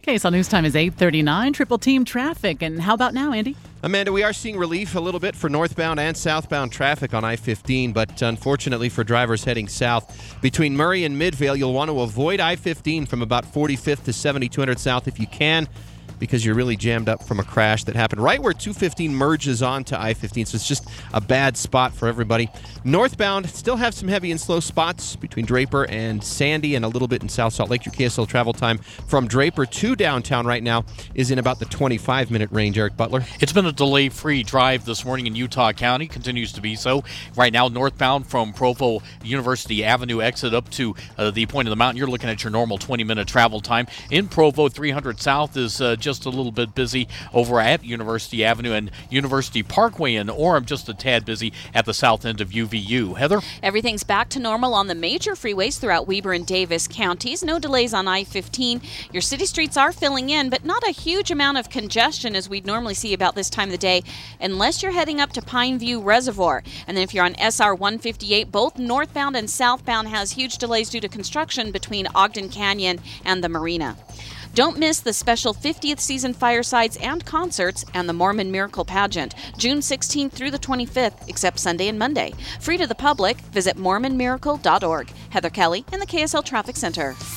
KSL News Time is 8:39. Triple team traffic. And how about now, Andy? Amanda, we are seeing relief a little bit for northbound and southbound traffic on I-15, but unfortunately for drivers heading south between Murray and Midvale, you'll want to avoid I-15 from about 45th to 7200 south if you can, because you're really jammed up from a crash that happened right where 215 merges onto I-15, so it's just a bad spot for everybody. Northbound, still have some heavy and slow spots between Draper and Sandy and a little bit in South Salt Lake. Your KSL travel time from Draper to downtown right now is in about the 25-minute range. Eric Butler. It's been a delay-free drive this morning in Utah County, continues to be so. Right now, northbound from Provo University Avenue exit up to the point of the mountain, you're looking at your normal 20-minute travel time. In Provo, 300 South is just a little bit busy over at University Avenue, and University Parkway in Orem just a tad busy at the south end of UVU. Heather? Everything's back to normal on the major freeways throughout Weber and Davis counties. No delays on I-15. Your city streets are filling in, but not a huge amount of congestion as we'd normally see about this time of the day, unless you're heading up to Pineview Reservoir. And then if you're on SR 158, both northbound and southbound has huge delays due to construction between Ogden Canyon and the marina. Don't miss the special 50th season firesides and concerts and the Mormon Miracle Pageant, June 16th through the 25th, except Sunday and Monday. Free to the public. Visit MormonMiracle.org. Heather Kelly in the KSL Traffic Center.